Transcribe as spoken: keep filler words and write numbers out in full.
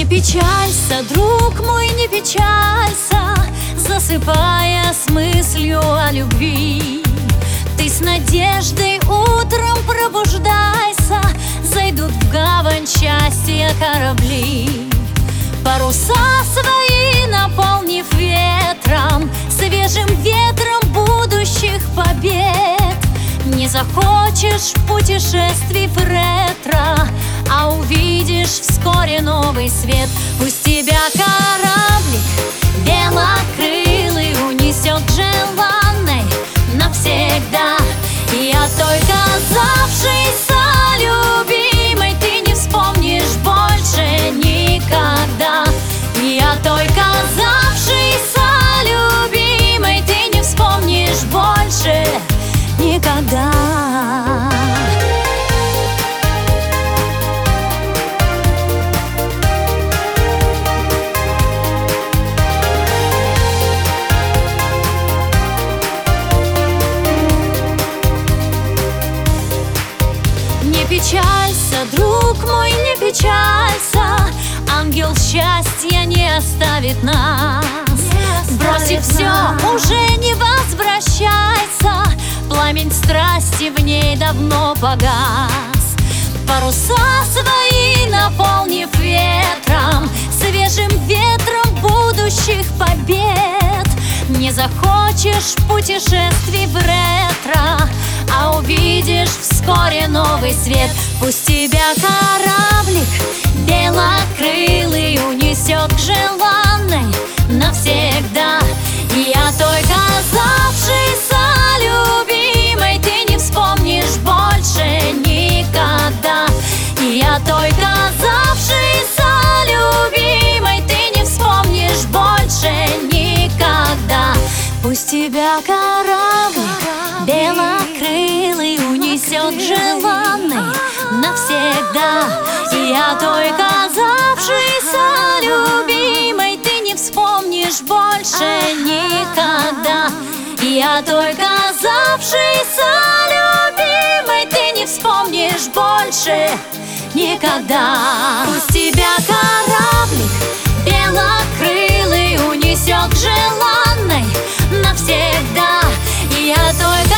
печалься, друг мой, не печалься, засыпая с мыслью о любви. Ты с надеждой утром пробуждайся, зайдут в гавань счастья корабли. Паруса свои наполнив ветром, свежим ветром будущих побед. Не захочешь путешествий в ретро, а увидишь вскоре новый свет. Пусть тебя кораблик белокрылый унесет к желанной навсегда. И о той казавшейся любимой ты не вспомнишь больше никогда. И о той казавшейся любимой ты не вспомнишь больше никогда. Не печалься, друг мой, не печалься, ангел счастья не оставит нас. Бросив все, уже не возвращайся, пламень страсти в ней давно погас. Паруса свои наполнив ветром, свежим ветром будущих побед. Не захочешь путешествий в ретро, а увидишь вскоре новый свет. Пусть тебя кораблик белокрылый унесет к желанной навсегда. И о той казавшейся любимой ты не вспомнишь больше никогда. И о той казавшейся любимой ты не вспомнишь больше никогда. Пусть тебя кораблик белокрылый унесет к желанной навсегда. И о той казавшейся любимой ты не вспомнишь больше никогда. И о той казавшейся любимой ты не вспомнишь больше никогда. Пусть тебя кораблик белокрылый унесет к желанной навсегда. И о той